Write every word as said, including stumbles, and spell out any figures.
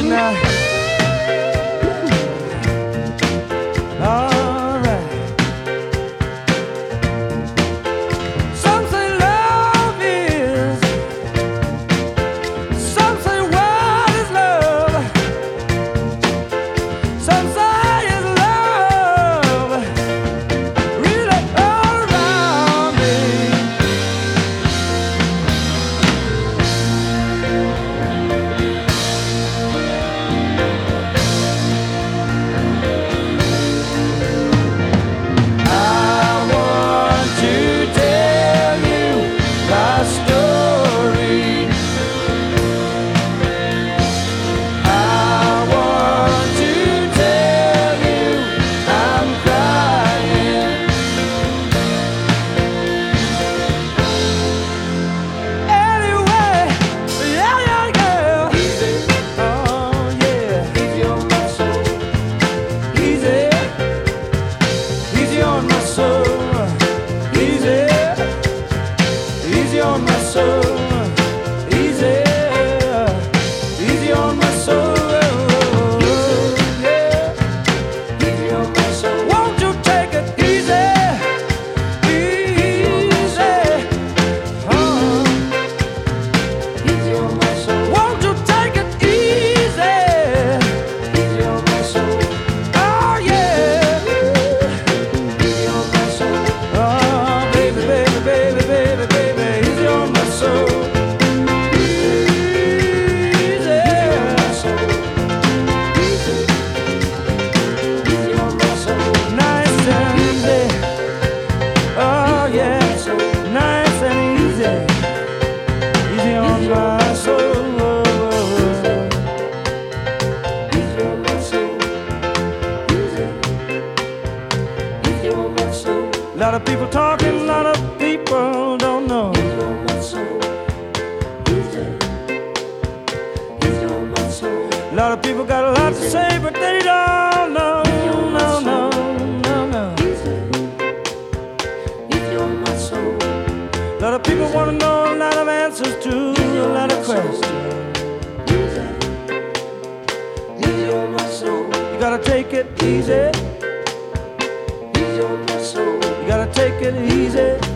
now. All right. Some say love is, some say what is love, some say it's love really all around me. A lot of people talking, a lot of people don't know. A lot of people got a lot to say, but they don't know. No, no, no, no. A lot of people want to know a lot of answers to a lot of questions. You gotta take it easy. You gotta take it easy.